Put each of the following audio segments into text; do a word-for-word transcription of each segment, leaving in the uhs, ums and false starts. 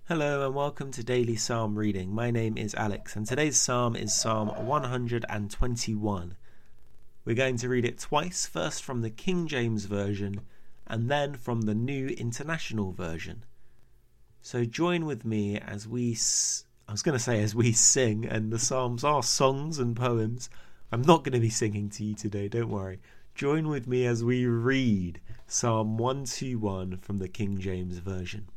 Hello and welcome to Daily Psalm Reading. My name is Alex and today's psalm is Psalm one hundred twenty-one. We're going to read it twice, first from the King James Version and then from the New International Version. So join with me as we, s- I was going to say as we sing, and the psalms are songs and poems. I'm not going to be singing to you today, don't worry. Join with me as we read Psalm one twenty-one from the King James Version.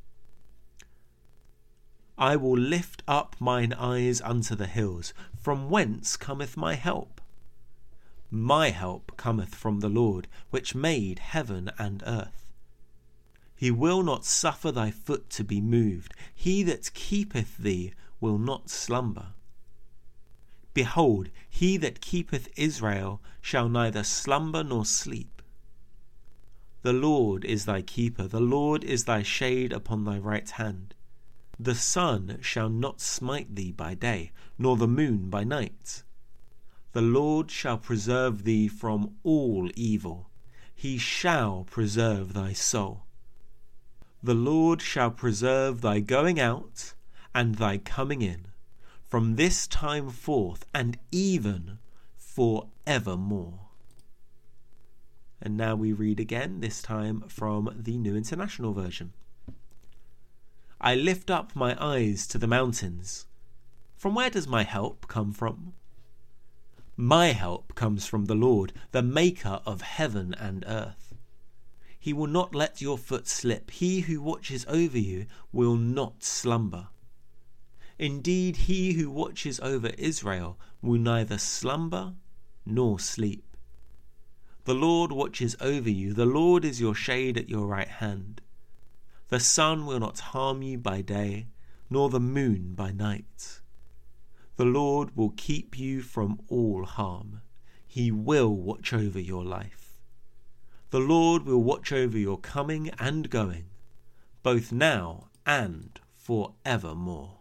I will lift up mine eyes unto the hills. From whence cometh my help? My help cometh from the Lord, which made heaven and earth. He will not suffer thy foot to be moved. He that keepeth thee will not slumber. Behold, he that keepeth Israel shall neither slumber nor sleep. The Lord is thy keeper. The Lord is thy shade upon thy right hand. The sun shall not smite thee by day, nor the moon by night. The Lord shall preserve thee from all evil. He shall preserve thy soul. The Lord shall preserve thy going out and thy coming in, from this time forth and even for evermore. And now we read again, this time from the New International Version. I lift up my eyes to the mountains. From where does my help come from? My help comes from the Lord, the maker of heaven and earth. He will not let your foot slip. He who watches over you will not slumber. Indeed, he who watches over Israel will neither slumber nor sleep. The Lord watches over you. The Lord is your shade at your right hand. The sun will not harm you by day, nor the moon by night. The Lord will keep you from all harm. He will watch over your life. The Lord will watch over your coming and going, both now and forevermore.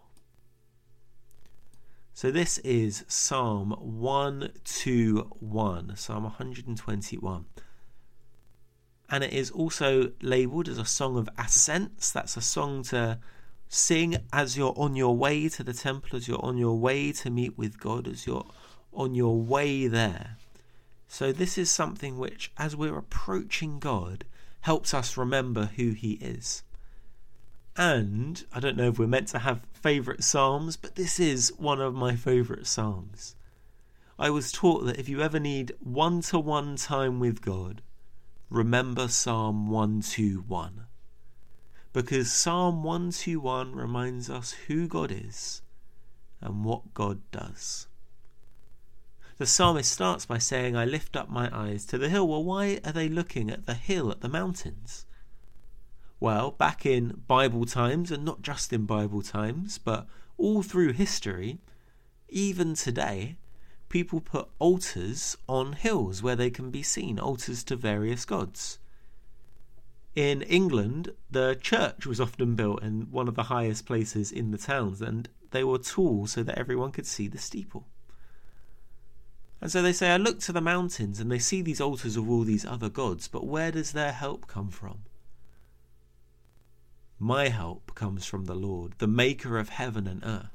So this is Psalm one twenty-one, Psalm one hundred twenty-one. And it is also labelled as a song of ascents. That's a song to sing as you're on your way to the temple, as you're on your way to meet with God, as you're on your way there. So this is something which, as we're approaching God, helps us remember who he is. And I don't know if we're meant to have favourite psalms, but this is one of my favourite psalms. I was taught that if you ever need one-to-one time with God, remember Psalm one twenty-one, because Psalm one twenty-one reminds us who God is and what God does. The psalmist starts by saying, I lift up my eyes to the hill. Well, why are they looking at the hill, at the mountains? Well, back in Bible times, and not just in Bible times, but all through history, even today, people put altars on hills where they can be seen, altars to various gods. In England, the church was often built in one of the highest places in the towns, and they were tall so that everyone could see the steeple. And so they say, I look to the mountains and they see these altars of all these other gods, but where does their help come from? My help comes from the Lord, the maker of heaven and earth.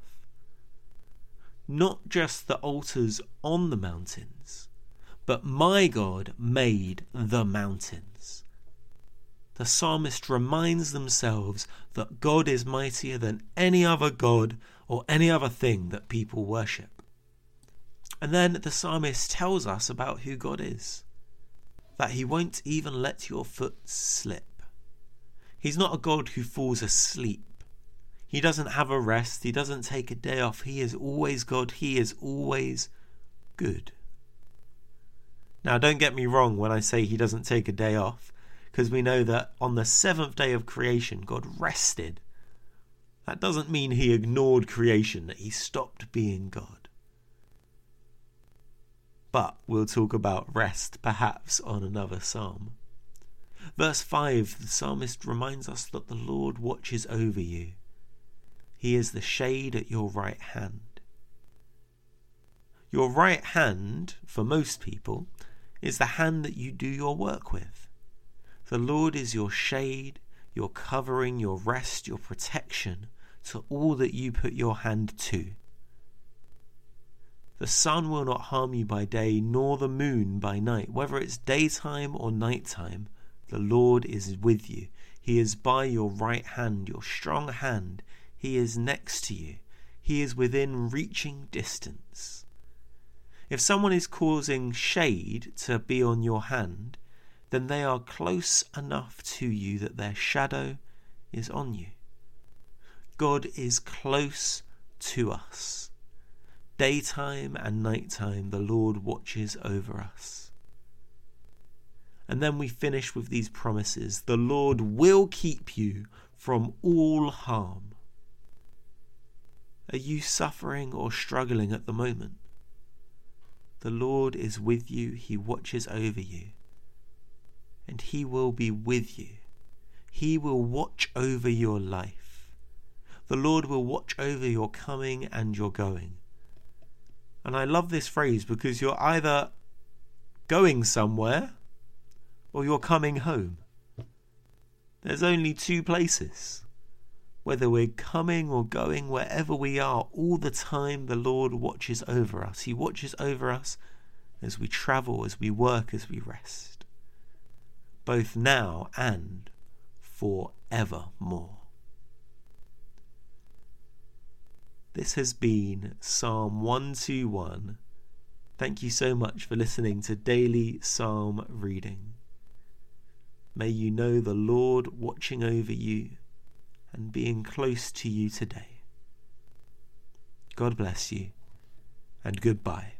Not just the altars on the mountains, but my God made the mountains. The psalmist reminds themselves that God is mightier than any other god or any other thing that people worship. And then the psalmist tells us about who God is, that he won't even let your foot slip. He's not a God who falls asleep. He doesn't have a rest. He doesn't take a day off. He is always God. He is always good. Now, don't get me wrong when I say he doesn't take a day off, because we know that on the seventh day of creation, God rested. That doesn't mean he ignored creation, that he stopped being God. But we'll talk about rest perhaps on another psalm. Verse five, the psalmist reminds us that the Lord watches over you. He is the shade at your right hand. Your right hand, for most people, is the hand that you do your work with. The Lord is your shade, your covering, your rest, your protection to all that you put your hand to. The sun will not harm you by day, nor the moon by night. Whether it's daytime or nighttime, the Lord is with you. He is by your right hand, your strong hand. He is next to you. He is within reaching distance. If someone is causing shade to be on your hand, then they are close enough to you that their shadow is on you. God is close to us. Daytime and nighttime, the Lord watches over us. And then we finish with these promises. The Lord will keep you from all harm. Are you suffering or struggling at the moment? The Lord is with you. He watches over you. And He will be with you. He will watch over your life. The Lord will watch over your coming and your going. And I love this phrase because you're either going somewhere or you're coming home. There's only two places. Whether we're coming or going, wherever we are, all the time the Lord watches over us. He watches over us as we travel, as we work, as we rest. Both now and forevermore. This has been Psalm one twenty-one. Thank you so much for listening to Daily Psalm Reading. May you know the Lord watching over you and being close to you today. God bless you, and goodbye.